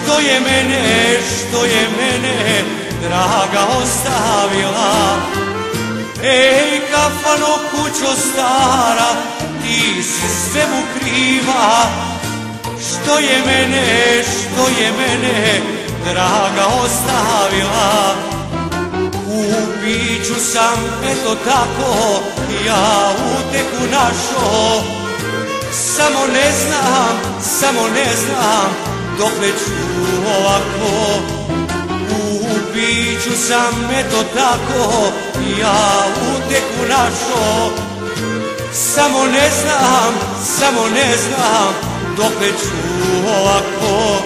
što je mene draga ostavila. Ej, kafano kućo stara, ti si svemu kriva. Što je mene draga ostavila. U piću sam eto tako ja uteku našo. Samo ne znam dokle ću ovako. U piću sam eto tako ja uteku našo. Samo ne znam dokle ću ovako.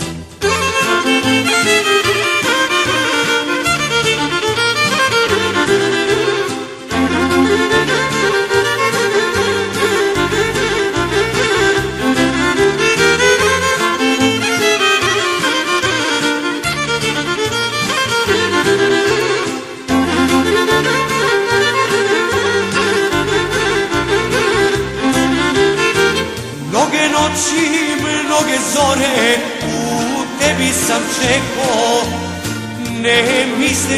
Mnoge noći, mnoge zore u tebi sam čekao, ne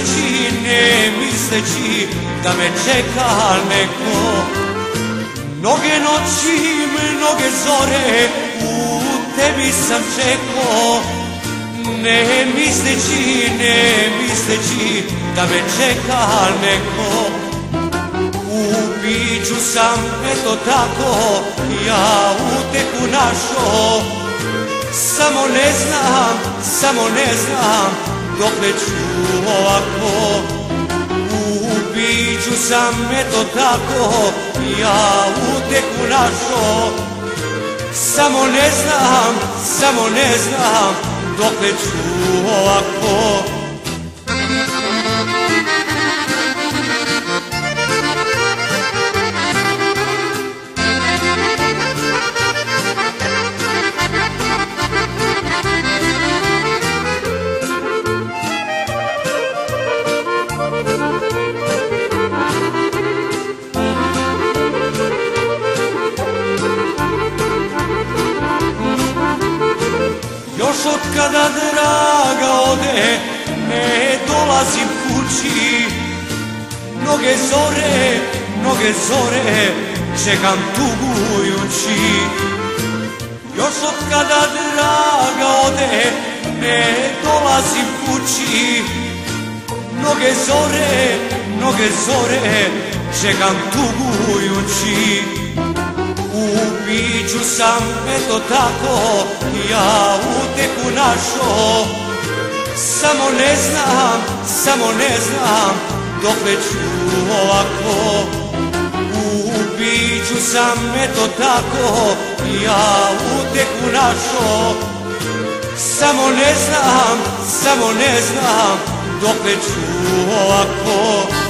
misleći da me čeka neko. Mnoge noći, mnoge zore u tebi sam čekao, ne misleći da me čeka neko. U piću sam eto tako ja uteku našo. Samo ne znam dokle ću ovako. U piću sam eto tako ja uteku našo. Samo ne znam dokle ću ovako. Još od kada draga ode ne dolazim kući. Mnoge zore čekam tugujući. Još od kada draga ode ne dolazim kući. Mnoge zore čekam tugujući. U piću sam eto tako ja uteku našo. Samo ne znam dokle ću ovako. U piću sam eto tako ja uteku našo. Samo ne znam dokle ću ovako.